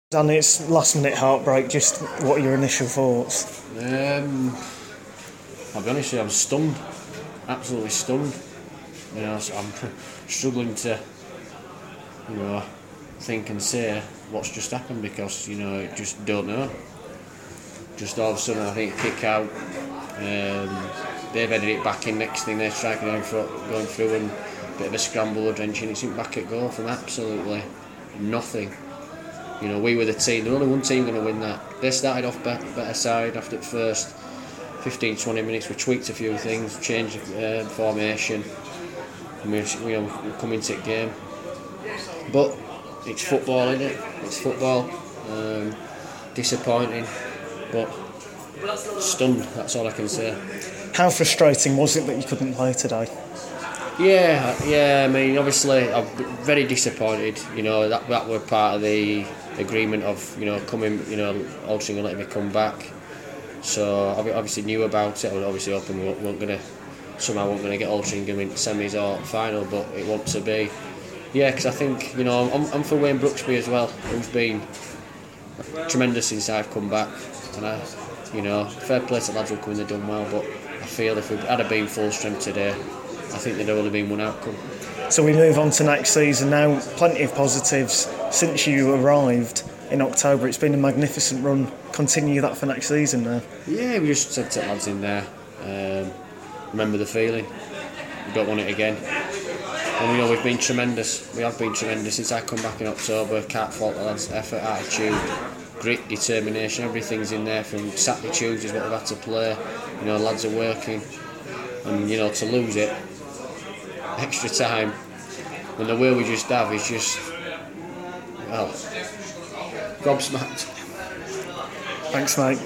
Dan, it's last minute heartbreak. Just what are your initial thoughts? I'll be honest with you, I'm stunned, absolutely stunned. So I'm struggling to, think and say what's just happened because I just don't know. Just all of a sudden, I think kick out. They've headed it back in. Next thing they're striking going through and a bit of a scramble, drenching. It's back at goal from absolutely nothing. We were the team. There was only one team going to win that. They started off better side after the first 15-20 minutes. We tweaked a few things, changed formation, and we come into the game. But it's football, isn't it? It's football. Disappointing, but stunned. That's all I can say. How frustrating was it that you couldn't play today? Yeah. I mean, obviously, I'm very disappointed. That were part of the agreement of coming. Altrincham letting me come back. So I obviously knew about it. I was obviously hoping we weren't going to get Altrincham in semis or final, but it wants to be. Yeah, because I think I'm for Wayne Brooksby as well, who's been tremendous since I've come back, and fair play to the lads who come in, they've done well, but I feel if we had been full strength today, I think there'd only been one outcome. So we move on to next season now. Plenty of positives since you arrived in October. It's been a magnificent run. Continue that for next season now. Yeah, we just said to the lads in there, remember the feeling. We don't want it again. And we've been tremendous. We have been tremendous since I come back in October. Can't fault the lads' effort, attitude, grit, determination. Everything's in there from Saturday, Tuesdays what we've had to play. Lads are working, and to lose it, extra time, when the way we just have is just gobsmacked. Thanks, mate.